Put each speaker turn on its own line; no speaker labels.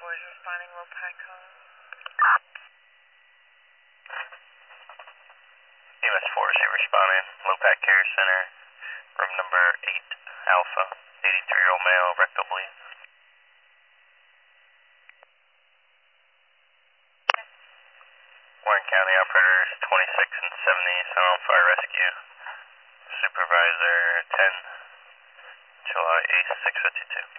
4s responding, Lopac code.
EMS 4, is responding, Lopac Care Center, room number 8, Alpha, 83-year-old male, rectal bleed. Warren County operators 26 and 70, Silent Fire Rescue. Supervisor 10, July 8th, 6:52.